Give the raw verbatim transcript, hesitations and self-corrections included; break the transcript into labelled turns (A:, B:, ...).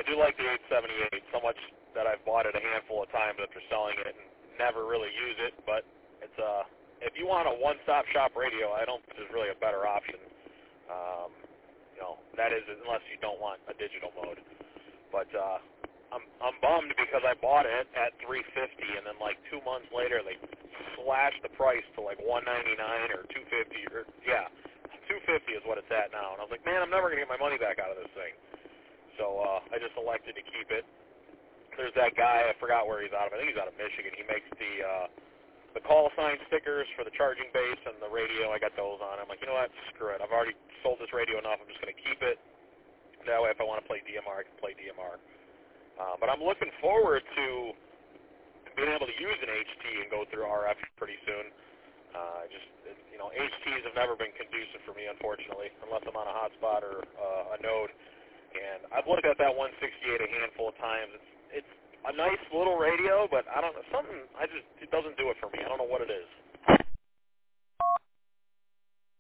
A: do like the eight seventy-eight so much that I've bought it a handful of times after selling it and never really use it. But it's uh, if you want a one-stop shop radio, I don't think there's really a better option. Um, you know, that is unless you don't want a digital mode. But uh, I'm I'm bummed because I bought it at three fifty, and then like two months later they slashed the price to like one ninety-nine or two fifty or yeah. two fifty is what it's at now, and I was like, man, I'm never going to get my money back out of this thing. So uh, I just elected to keep it. There's that guy, I forgot where he's out of. I think he's out of Michigan. He makes the uh, the call sign stickers for the charging base and the radio. I got those on. I'm like, you know what, screw it. I've already sold this radio enough. I'm just going to keep it. That way, if I want to play D M R, I can play D M R. Uh, but I'm looking forward to being able to use an H T and go through R F pretty soon. Uh, just, you know, H Ts have never been conducive for me, unfortunately, unless I'm on a hotspot or uh, a node. And I've looked at that one sixty-eight a handful of times. It's it's a nice little radio, but I don't know, something, I just, it doesn't do it for me. I don't know what it is.